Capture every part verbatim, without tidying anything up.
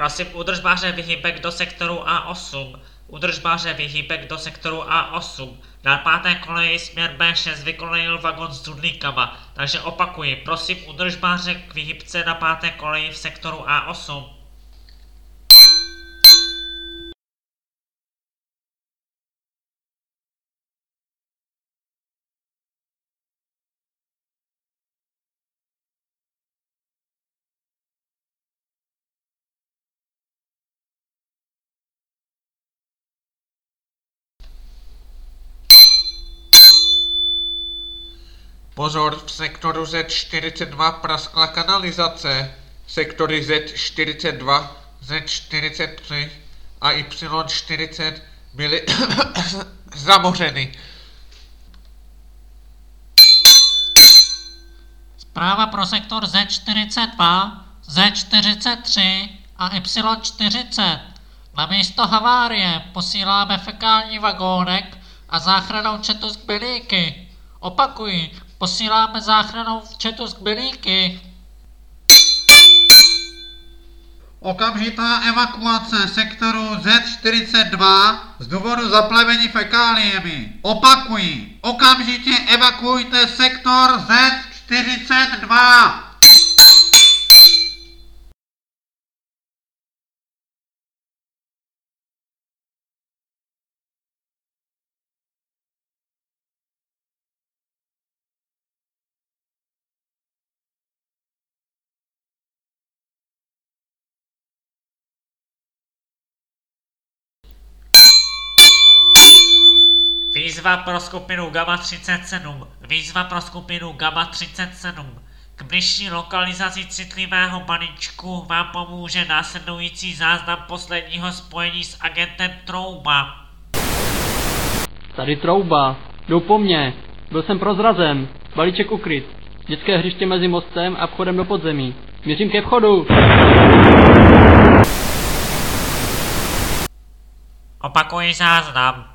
Prosím, udržbáře výhybek do sektoru A osm. Udržbáře výhybek do sektoru A osm. Na páté koleji směr B šest vykolejil vagon s dudlíkama, takže opakuji, prosím udržbáře k výhybce na páté koleji v sektoru A osm. Pozor, v sektoru Z čtyřicet dva praskla kanalizace. Sektory Z čtyřicet dva, Z čtyřicet tři a Y čtyřicet byly zamořeny. Zpráva pro sektor Z čtyřicet dva, Z čtyřicet tři a Y čtyřicet. Na místo havárie posíláme fekální vagónek a záchrannou četu z Kbylíky. Opakuji, posíláme záchrannou četu z Kbylíky. Okamžitá evakuace sektoru Z čtyřicet dva z důvodu zaplavení fekáliemi. Opakuji, okamžitě evakuujte sektor Z čtyřicet dva. Výzva pro skupinu Gamma třicet sedm. Výzva pro skupinu Gamma třicet sedm. K bližší lokalizaci citlivého balíčku vám pomůže následující záznam posledního spojení s agentem Trouba. Tady Trouba. Jdou po mně. Byl jsem prozrazen. Balíček ukryt. Dětské hřiště mezi mostem a vchodem do podzemí. Mířím ke vchodu. Opakuji záznam.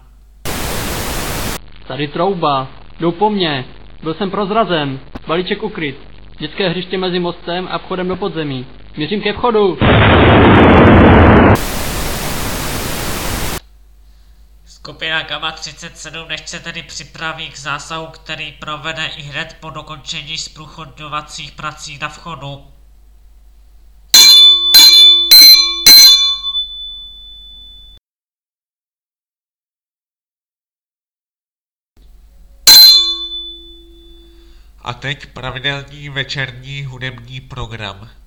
Tady Trouba. Jdou po mně. Byl jsem prozrazen. Balíček ukryt. Dětské hřiště mezi mostem a vchodem do podzemí. Mířím ke vchodu. Skupina Gamma třicet sedm nechť se tedy připraví k zásahu, který provede i hned po dokončení zprůchodňovacích prací na vchodu. A teď pravidelný večerní hudební program.